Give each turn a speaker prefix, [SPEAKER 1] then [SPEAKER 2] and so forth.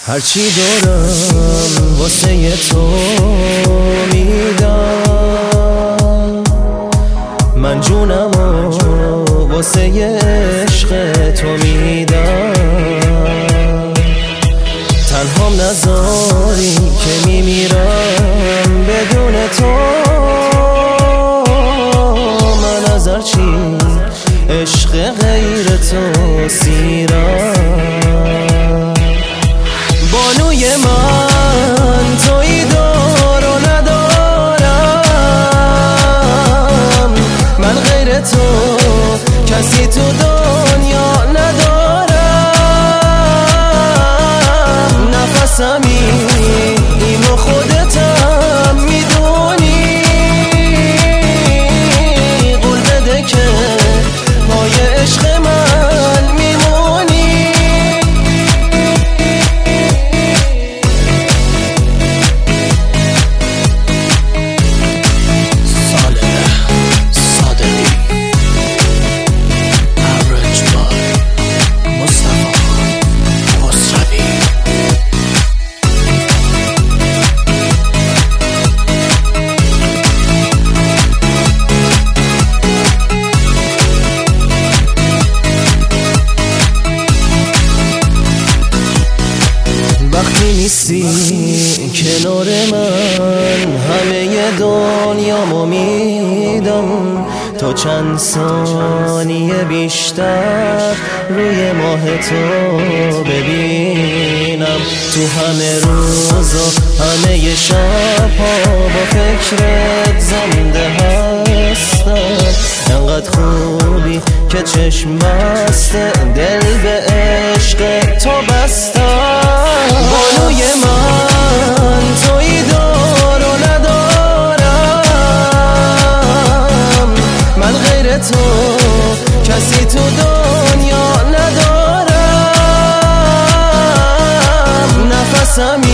[SPEAKER 1] هرچی دارم واسه تو میدم، من جونمو واسه عشق تو میدم. تنهام نذاری که میمیرم بدون تو، من از هرچی عشق غیر تو سیرم. بانوی من تویی دار و ندارم، من غیر تو کسی تو دنیا ندارم. نفسمی اینو خودتم میدونی، قول بده که پای عشق من میمونی. وقتی نیستی کنار من همه دنیامو میدم، تا چند ثانیه بیشتر روی ماه تو ببینم. تو همه روزا همه شبها با فکرت زنده هستم. انقدر خوبی که چشم بسته دل به عشق تو بستم. بانوی من تویی دار و ندارم، من غیر تو کسی تو دنیا ندارم. نفسمی